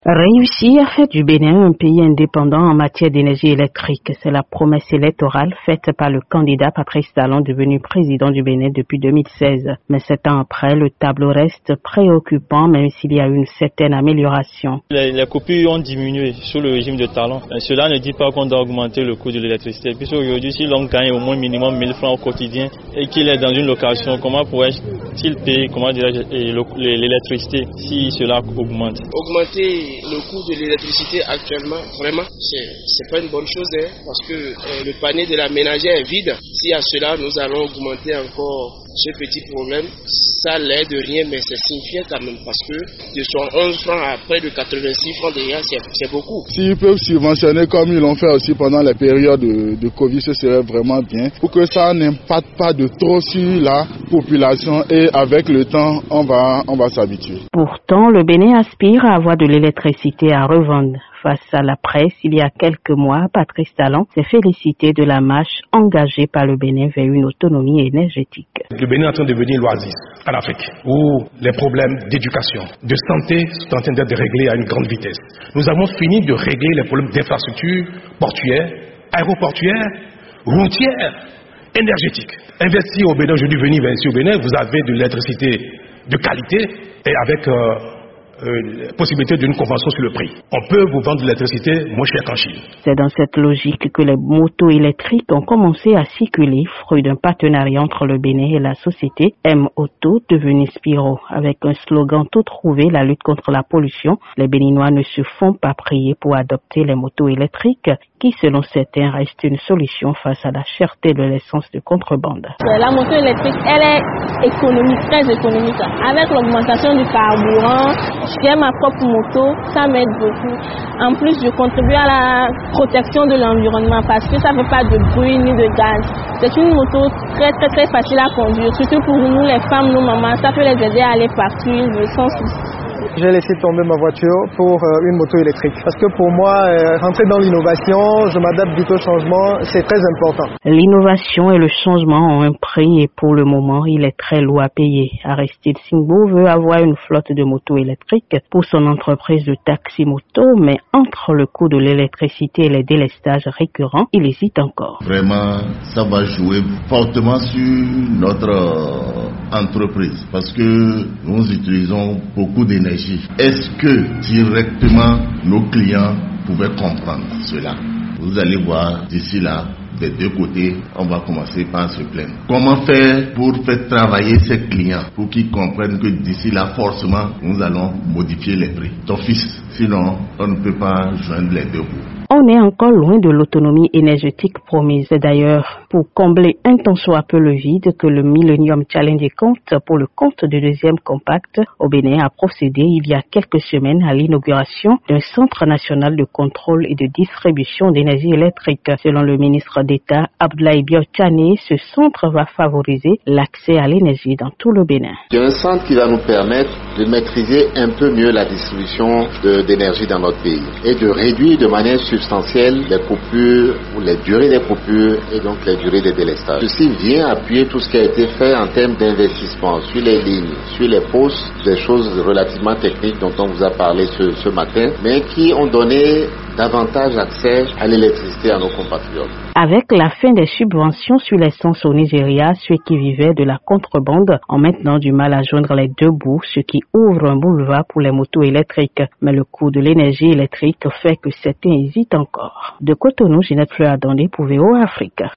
Réussir à faire du Bénin un pays indépendant en matière d'énergie électrique, c'est la promesse électorale faite par le candidat Patrice Talon devenu président du Bénin depuis 2016. Mais 7 ans après, le tableau reste préoccupant même s'il y a une certaine amélioration. Les coupures ont diminué sous le régime de Talon. Cela ne dit pas qu'on doit augmenter le coût de l'électricité. Puisque aujourd'hui, si l'on gagne au moins minimum 1000 francs au quotidien et qu'il est dans une location, comment pourrait-il payer l'électricité si cela augmente? Augmenter le coût de l'électricité actuellement, vraiment, c'est pas une bonne chose, parce que le panier de la ménagère est vide. Si à cela nous allons augmenter encore ce petit problème, ça l'aide de rien, mais c'est signifiant quand même, parce que de 111 francs à près de 86 francs déjà, c'est beaucoup. S'ils peuvent subventionner comme ils l'ont fait aussi pendant les périodes de Covid, ce serait vraiment bien, pour que ça n'impacte pas de trop sur la population, et avec le temps, on va s'habituer. Pourtant, le Bénin aspire à avoir de l'électricité à revendre. Face à la presse, il y a quelques mois, Patrice Talon s'est félicité de la marche engagée par le Bénin vers une autonomie énergétique. Le Bénin est en train de devenir l'oasis en Afrique, où les problèmes d'éducation, de santé sont en train d'être réglés à une grande vitesse. Nous avons fini de régler les problèmes d'infrastructures portuaires, aéroportuaires, routières, énergétiques. Investir au Bénin, aujourd'hui venir investir au Bénin, vous avez de l'électricité de qualité et avec possibilité d'une convention sur le prix. On peut vous vendre de l'électricité moins cher qu'en Chine. C'est dans cette logique que les motos électriques ont commencé à circuler, fruit d'un partenariat entre le Bénin et la société M-Auto, devenue Spiro. Avec un slogan tout trouvé, la lutte contre la pollution, les Béninois ne se font pas prier pour adopter les motos électriques, qui, selon certains, reste une solution face à la cherté de l'essence de contrebande. La moto électrique, elle est économique, très économique. Avec l'augmentation du carburant, j'ai ma propre moto, ça m'aide beaucoup. En plus, je contribue à la protection de l'environnement parce que ça ne fait pas de bruit ni de gaz. C'est une moto très facile à conduire, surtout pour nous les femmes, nos mamans, ça peut les aider à aller partout, sans souci. J'ai laissé tomber ma voiture pour une moto électrique. Parce que pour moi, rentrer dans l'innovation, je m'adapte vite au changement, c'est très important. L'innovation et le changement ont un prix et pour le moment, il est très lourd à payer. Aristide Singbo veut avoir une flotte de motos électriques pour son entreprise de taxi-moto, mais entre le coût de l'électricité et les délestages récurrents, il hésite encore. Vraiment, ça va jouer fortement sur notre entreprise parce que nous utilisons beaucoup d'énergie. Est-ce que directement nos clients pouvaient comprendre cela? Vous allez voir d'ici là, des deux côtés, on va commencer par se plaindre. Comment faire pour faire travailler ces clients pour qu'ils comprennent que d'ici là, forcément, nous allons modifier les prix d'office. Sinon, on ne peut pas joindre les deux bouts. On est encore loin de l'autonomie énergétique promise. D'ailleurs, pour combler un tant soit peu le vide que le Millennium Challenge compte pour le compte du deuxième compact, au Bénin a procédé il y a quelques semaines à l'inauguration d'un centre national de contrôle et de distribution d'énergie électrique. Selon le ministre d'État Abdoulaye Biotchane, ce centre va favoriser l'accès à l'énergie dans tout le Bénin. C'est un centre qui va nous permettre de maîtriser un peu mieux la distribution d'énergie dans notre pays et de réduire de manière substantielle les coupures ou les durées des coupures et donc les durées des délestages. Ceci vient appuyer tout ce qui a été fait en termes d'investissement sur les lignes, sur les postes, des choses relativement techniques dont on vous a parlé ce matin, mais qui ont donné davantage accès à l'électricité à nos compatriotes. Avec la fin des subventions sur l'essence au Nigeria, ceux qui vivaient de la contrebande ont maintenant du mal à joindre les deux bouts, ce qui ouvre un boulevard pour les motos électriques. Mais le coût de l'énergie électrique fait que certains hésitent encore. De Cotonou, Ginette Fleur-Adondé pour VOA Afrique.